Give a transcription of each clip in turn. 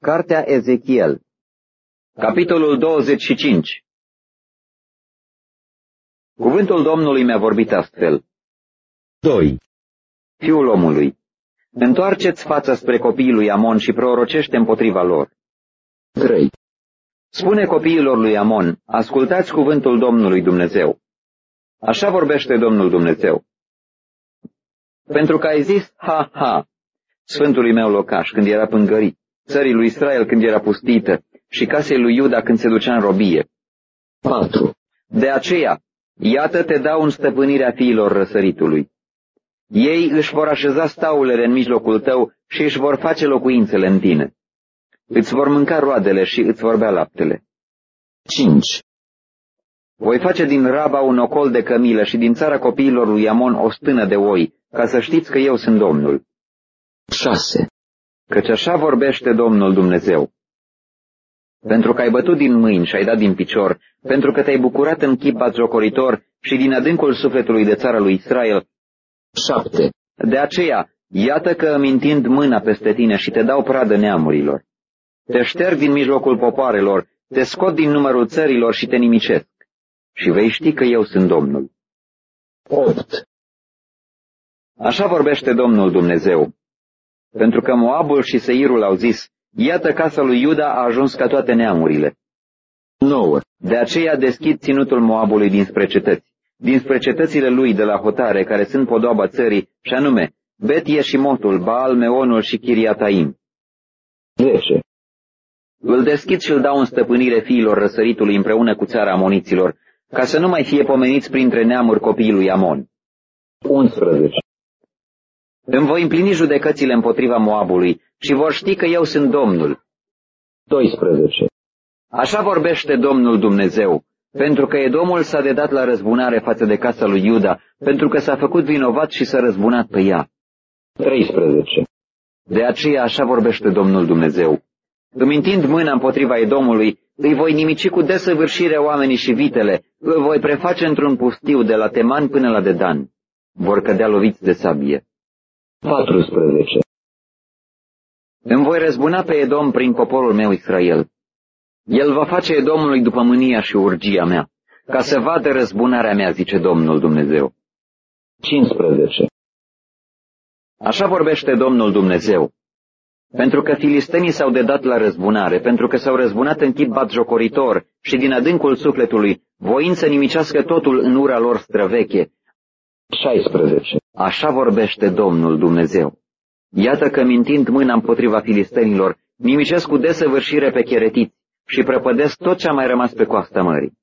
Cartea Ezechiel, capitolul 25. Cuvântul Domnului mi-a vorbit astfel. 2. Fiul omului, întoarceți fața spre copiii lui Amon și prorocește împotriva lor. 3. Spune copiilor lui Amon, ascultați cuvântul Domnului Dumnezeu. Așa vorbește Domnul Dumnezeu. Pentru că ai zis, ha, Sfântului meu locaș când era pângărit, țării lui Israel când era pustită și casei lui Iuda când se ducea în robie. 4. De aceea, iată te dau în stăpânirea fiilor răsăritului. Ei își vor așeza staulele în mijlocul tău și își vor face locuințele în tine. Îți vor mânca roadele și îți vor bea laptele. 5. Voi face din Raba un ocol de cămilă și din țara copiilor lui Amon o stână de oi, ca să știți că eu sunt Domnul. 6. Căci așa vorbește Domnul Dumnezeu. Pentru că ai bătut din mâini și ai dat din picior, pentru că te-ai bucurat în chip batjocoritor și din adâncul sufletului de țara lui Israel. 7. De aceea, iată că îmi întind mâna peste tine și te dau pradă neamurilor. Te șterg din mijlocul popoarelor, te scot din numărul țărilor și te nimicesc. Și vei ști că eu sunt Domnul. 8. Așa vorbește Domnul Dumnezeu. Pentru că Moabul și Seirul au zis, iată casa lui Iuda a ajuns ca toate neamurile. 9. De aceea deschid ținutul Moabului dinspre cetăți, dinspre cetățile lui de la hotare, care sunt podoaba țării, și anume Bet Yeșimotul, Baal Meonul și Chiriataim. 10. Îl deschid și îl dau în stăpânire fiilor răsăritului împreună cu țara amoniților, ca să nu mai fie pomeniți printre neamuri copiii lui Amon. 11. Îmi voi împlini judecățile împotriva Moabului și vor ști că eu sunt Domnul. 12. Așa vorbește Domnul Dumnezeu, pentru că Edomul s-a dedat la răzbunare față de casa lui Iuda, pentru că s-a făcut vinovat și s-a răzbunat pe ea. 13. De aceea așa vorbește Domnul Dumnezeu. Îmi întind mâna împotriva Edomului, îi voi nimici cu desăvârșire oamenii și vitele, îl voi preface într-un pustiu de la Teman până la Dedan. Vor cădea loviți de sabie. 14. Îmi voi răzbuna pe Edom prin poporul meu Israel. El va face Edomului după mânia și urgia mea, ca să vadă răzbunarea mea, zice Domnul Dumnezeu. 15. Așa vorbește Domnul Dumnezeu. Pentru că filistenii s-au dedat la răzbunare, pentru că s-au răzbunat în chip batjocoritor și din adâncul sufletului, voind să nimicească totul în ura lor străveche. 16. Așa vorbește Domnul Dumnezeu. Iată că mintind mâna împotriva filistenilor, nimicesc cu desăvârșire pe cheretiți și prăpădesc tot ce a mai rămas pe coasta mării.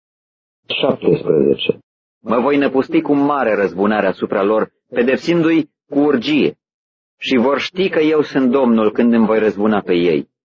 17. Mă voi năpusti cu mare răzbunare asupra lor, pedepsindu-i cu urgie, și vor ști că eu sunt Domnul când îmi voi răzbuna pe ei.